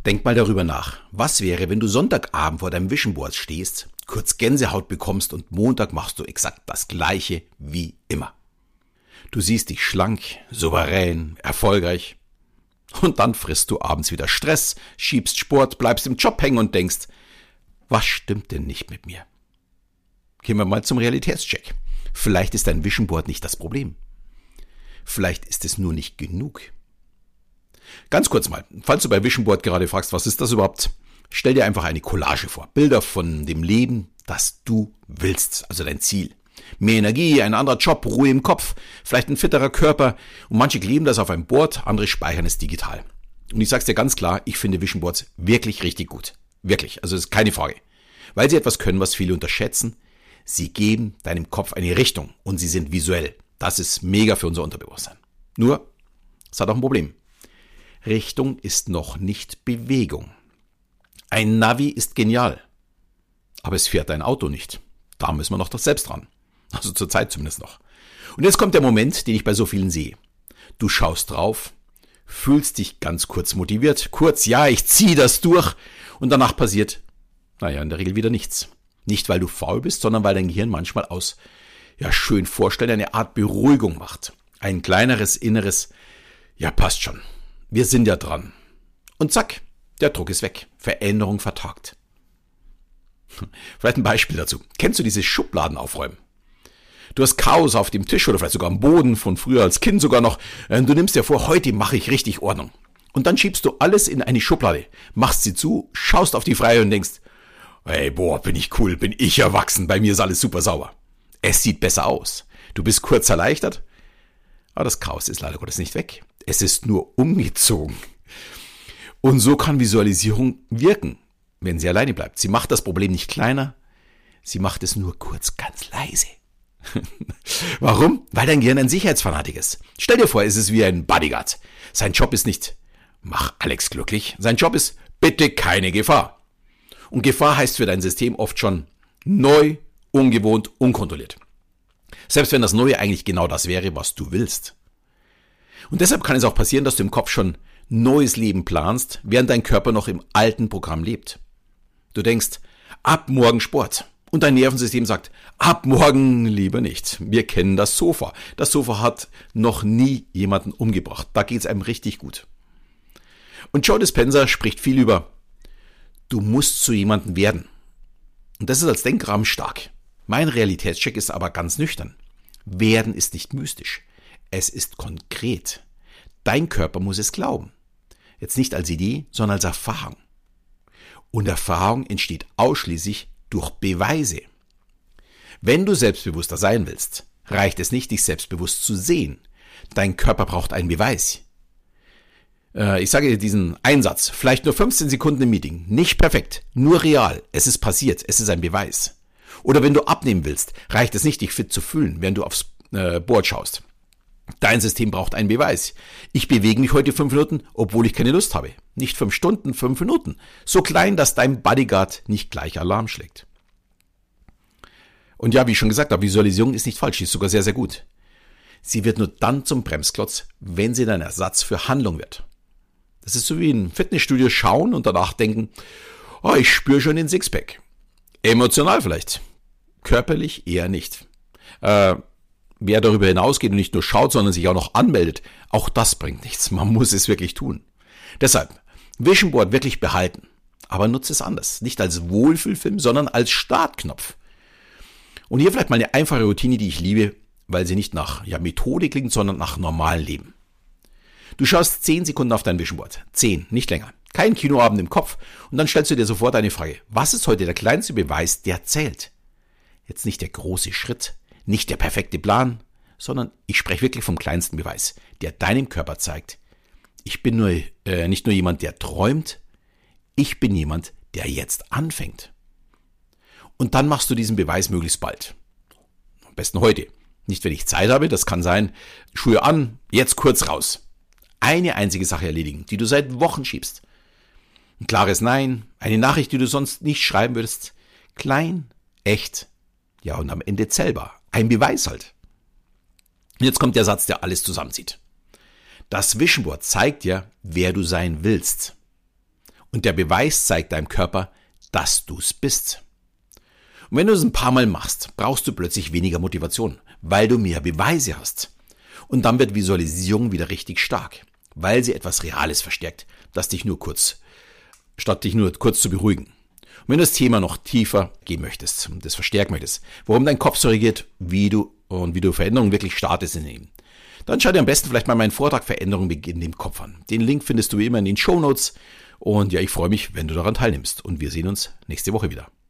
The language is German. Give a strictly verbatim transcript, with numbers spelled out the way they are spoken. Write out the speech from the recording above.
Denk mal darüber nach. Was wäre, wenn du Sonntagabend vor deinem Vision Board stehst, kurz Gänsehaut bekommst und Montag machst du exakt das Gleiche wie immer? Du siehst dich schlank, souverän, erfolgreich und dann frisst du abends wieder Stress, schiebst Sport, bleibst im Job hängen und denkst, was stimmt denn nicht mit mir? Gehen wir mal zum Realitätscheck. Vielleicht ist dein Vision Board nicht das Problem. Vielleicht ist es nur nicht genug. Ganz kurz mal, falls du bei Vision Board gerade fragst, was ist das überhaupt? Stell dir einfach eine Collage vor. Bilder von dem Leben, das du willst, also dein Ziel. Mehr Energie, ein anderer Job, Ruhe im Kopf, vielleicht ein fitterer Körper. Und manche kleben das auf ein Board, andere speichern es digital. Und ich sag's dir ganz klar, ich finde Vision Boards wirklich richtig gut. Wirklich, also das ist keine Frage. Weil sie etwas können, was viele unterschätzen. Sie geben deinem Kopf eine Richtung und sie sind visuell. Das ist mega für unser Unterbewusstsein. Nur, es hat auch ein Problem. Richtung ist noch nicht Bewegung. Ein Navi ist genial, aber es fährt dein Auto nicht. Da müssen wir noch doch selbst dran. Also zur Zeit zumindest noch. Und jetzt kommt der Moment, den ich bei so vielen sehe. Du schaust drauf, fühlst dich ganz kurz motiviert. Kurz, ja, ich ziehe das durch. Und danach passiert, naja, in der Regel wieder nichts. Nicht, weil du faul bist, sondern weil dein Gehirn manchmal aus, ja, schön vorstellen, eine Art Beruhigung macht. Ein kleineres inneres, ja, passt schon. Wir sind ja dran. Und zack, der Druck ist weg. Veränderung vertagt. Vielleicht ein Beispiel dazu. Kennst du dieses Schubladen aufräumen? Du hast Chaos auf dem Tisch oder vielleicht sogar am Boden, von früher als Kind sogar noch. Du nimmst dir vor, heute mache ich richtig Ordnung. Und dann schiebst du alles in eine Schublade, machst sie zu, schaust auf die Freie und denkst, hey, boah, bin ich cool, bin ich erwachsen, bei mir ist alles super sauber. Es sieht besser aus. Du bist kurz erleichtert, aber das Chaos ist leider Gottes nicht weg. Es ist nur umgezogen. Und so kann Visualisierung wirken, wenn sie alleine bleibt. Sie macht das Problem nicht kleiner, sie macht es nur kurz ganz leise. Warum? Weil dein Gehirn ein Sicherheitsfanatik ist. Stell dir vor, es ist wie ein Bodyguard. Sein Job ist nicht, mach Alex glücklich. Sein Job ist, bitte keine Gefahr. Und Gefahr heißt für dein System oft schon neu, ungewohnt, unkontrolliert. Selbst wenn das Neue eigentlich genau das wäre, was du willst. Und deshalb kann es auch passieren, dass du im Kopf schon neues Leben planst, während dein Körper noch im alten Programm lebt. Du denkst, ab morgen Sport. Und dein Nervensystem sagt, ab morgen lieber nicht. Wir kennen das Sofa. Das Sofa hat noch nie jemanden umgebracht. Da geht's einem richtig gut. Und Joe Dispenza spricht viel über, du musst zu jemandem werden. Und das ist als Denkrahmen stark. Mein Realitätscheck ist aber ganz nüchtern. Werden ist nicht mystisch. Es ist konkret. Dein Körper muss es glauben. Jetzt nicht als Idee, sondern als Erfahrung. Und Erfahrung entsteht ausschließlich durch Beweise. Wenn du selbstbewusster sein willst, reicht es nicht, dich selbstbewusst zu sehen. Dein Körper braucht einen Beweis. Äh, ich sage dir diesen Einsatz, vielleicht nur fünfzehn Sekunden im Meeting, nicht perfekt, nur real, es ist passiert, es ist ein Beweis. Oder wenn du abnehmen willst, reicht es nicht, dich fit zu fühlen, während du aufs äh, Board schaust. Dein System braucht einen Beweis. Ich bewege mich heute fünf Minuten, obwohl ich keine Lust habe. Nicht fünf Stunden, fünf Minuten. So klein, dass dein Bodyguard nicht gleich Alarm schlägt. Und ja, wie ich schon gesagt habe, Visualisierung ist nicht falsch, sie ist sogar sehr, sehr gut. Sie wird nur dann zum Bremsklotz, wenn sie dein Ersatz für Handlung wird. Das ist so wie im Fitnessstudio schauen und danach denken, oh, ich spüre schon den Sixpack. Emotional vielleicht, körperlich eher nicht. Äh, Wer darüber hinausgeht und nicht nur schaut, sondern sich auch noch anmeldet, auch das bringt nichts. Man muss es wirklich tun. Deshalb, Vision Board wirklich behalten. Aber nutze es anders. Nicht als Wohlfühlfilm, sondern als Startknopf. Und hier vielleicht mal eine einfache Routine, die ich liebe, weil sie nicht nach ja, Methode klingt, sondern nach normalen Leben. Du schaust zehn Sekunden auf dein Vision Board. Zehn, nicht länger. Kein Kinoabend im Kopf. Und dann stellst du dir sofort eine Frage. Was ist heute der kleinste Beweis, der zählt? Jetzt nicht der große Schritt. Nicht der perfekte Plan, sondern ich spreche wirklich vom kleinsten Beweis, der deinem Körper zeigt, ich bin nur, äh, nicht nur jemand, der träumt, ich bin jemand, der jetzt anfängt. Und dann machst du diesen Beweis möglichst bald. Am besten heute. Nicht, wenn ich Zeit habe, das kann sein, Schuhe an, jetzt kurz raus. Eine einzige Sache erledigen, die du seit Wochen schiebst. Ein klares Nein, eine Nachricht, die du sonst nicht schreiben würdest. Klein, echt, ja und am Ende zählbar. Ein Beweis halt. Und jetzt kommt der Satz, der alles zusammenzieht. Das Vision Board zeigt dir, wer du sein willst. Und der Beweis zeigt deinem Körper, dass du's bist. Und wenn du es ein paar Mal machst, brauchst du plötzlich weniger Motivation, weil du mehr Beweise hast. Und dann wird Visualisierung wieder richtig stark, weil sie etwas Reales verstärkt, das dich nur kurz, statt dich nur kurz zu beruhigen. Und wenn du das Thema noch tiefer gehen möchtest und das verstärken möchtest, warum dein Kopf so reagiert, wie du und wie du Veränderungen wirklich startest in ihm, dann schau dir am besten vielleicht mal meinen Vortrag Veränderung beginnen im Kopf an. Den Link findest du wie immer in den Shownotes. Und ja, ich freue mich, wenn du daran teilnimmst. Und wir sehen uns nächste Woche wieder.